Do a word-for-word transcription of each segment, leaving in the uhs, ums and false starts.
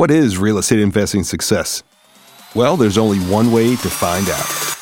What is real estate investing success? Well, there's only one way to find out.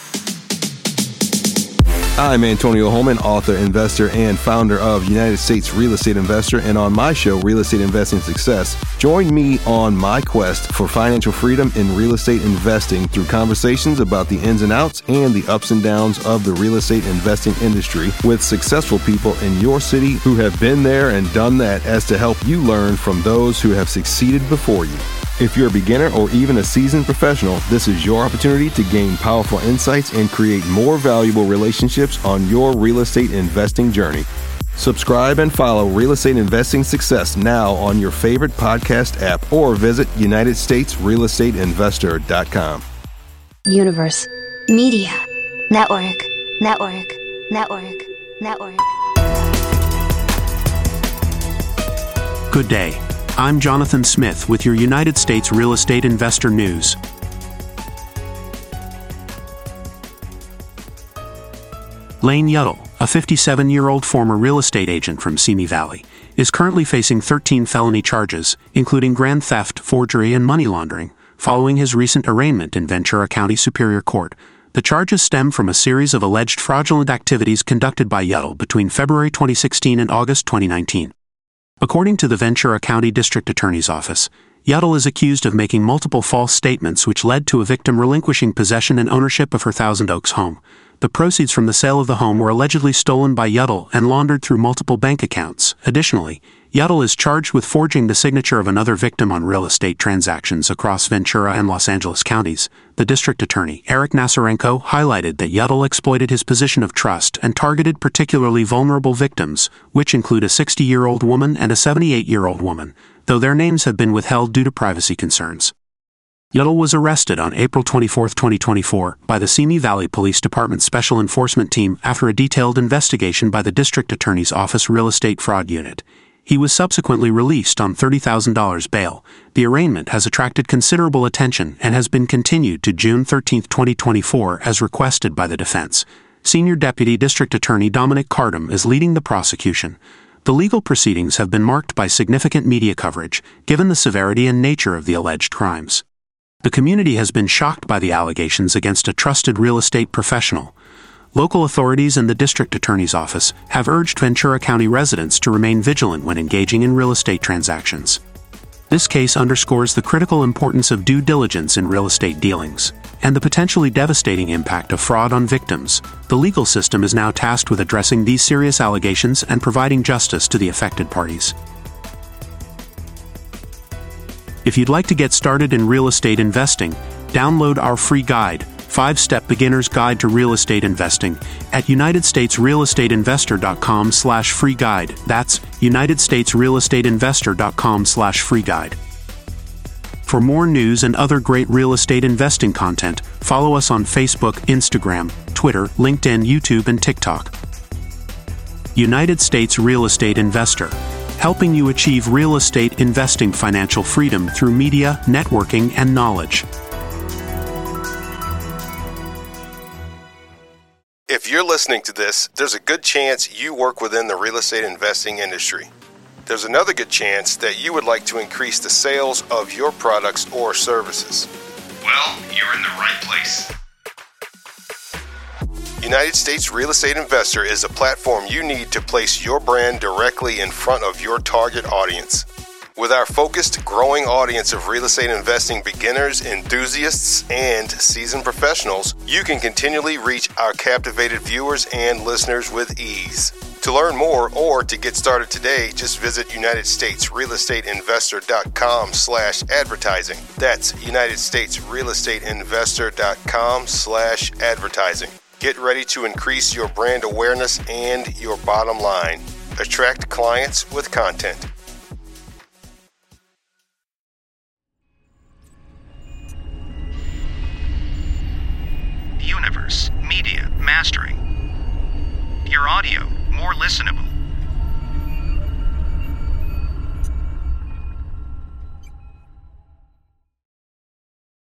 I'm Antonio Holman, author, investor, and founder of United States Real Estate Investor, and on my show, Real Estate Investing Success, join me on my quest for financial freedom in real estate investing through conversations about the ins and outs and the ups and downs of the real estate investing industry with successful people in your city who have been there and done that, as to help you learn from those who have succeeded before you. If you're a beginner or even a seasoned professional, this is your opportunity to gain powerful insights and create more valuable relationships on your real estate investing journey. Subscribe and follow Real Estate Investing Success now on your favorite podcast app or visit United States Real Estate Investor dot com. Universe. Media. Network. Network. Network. Network. Good day. I'm Jonathan Smith with your United States Real Estate Investor News. Lane Yuddle, a fifty-seven-year-old former real estate agent from Simi Valley, is currently facing thirteen felony charges, including grand theft, forgery, and money laundering, following his recent arraignment in Ventura County Superior Court. The charges stem from a series of alleged fraudulent activities conducted by Yuddle between February twenty sixteen and August twenty nineteen. According to the Ventura County District Attorney's Office, Yuddle is accused of making multiple false statements which led to a victim relinquishing possession and ownership of her Thousand Oaks home. The proceeds from the sale of the home were allegedly stolen by Yuddle and laundered through multiple bank accounts. Additionally, Yuddle is charged with forging the signature of another victim on real estate transactions across Ventura and Los Angeles counties. The district attorney, Eric Nasarenko, highlighted that Yuddle exploited his position of trust and targeted particularly vulnerable victims, which include a sixty-year-old woman and a seventy-eight-year-old woman, though their names have been withheld due to privacy concerns. Yuddle was arrested on April twenty-fourth, twenty twenty-four, by the Simi Valley Police Department Special Enforcement Team after a detailed investigation by the District Attorney's Office Real Estate Fraud Unit. He was subsequently released on thirty thousand dollars bail. The arraignment has attracted considerable attention and has been continued to June thirteenth, twenty twenty-four as requested by the defense. Senior Deputy District Attorney Dominic Cardam is leading the prosecution. The legal proceedings have been marked by significant media coverage, given the severity and nature of the alleged crimes. The community has been shocked by the allegations against a trusted real estate professional. Local authorities and the District Attorney's Office have urged Ventura County residents to remain vigilant when engaging in real estate transactions. This case underscores the critical importance of due diligence in real estate dealings and the potentially devastating impact of fraud on victims. The legal system is now tasked with addressing these serious allegations and providing justice to the affected parties. If you'd like to get started in real estate investing, download our free guide, Five-Step Beginner's Guide to Real Estate Investing, at United States Real Estate Investor dot com slash free guide. That's United States Real Estate Investor dot com slash free guide. For more news and other great real estate investing content, follow us on Facebook, Instagram, Twitter, LinkedIn, YouTube, and TikTok. United States Real Estate Investor, helping you achieve real estate investing financial freedom through media, networking, and knowledge. If you're listening to this, there's a good chance you work within the real estate investing industry. There's another good chance that you would like to increase the sales of your products or services. Well, you're in the right place. United States Real Estate Investor is a platform you need to place your brand directly in front of your target audience. With our focused, growing audience of real estate investing beginners, enthusiasts, and seasoned professionals, you can continually reach our captivated viewers and listeners with ease. To learn more or to get started today, just visit United States Real Estate Investor dot com slash advertising. That's United States Real Estate Investor dot com slash advertising. Get ready to increase your brand awareness and your bottom line. Attract clients with content. Universe Media Mastering. Your audio more listenable.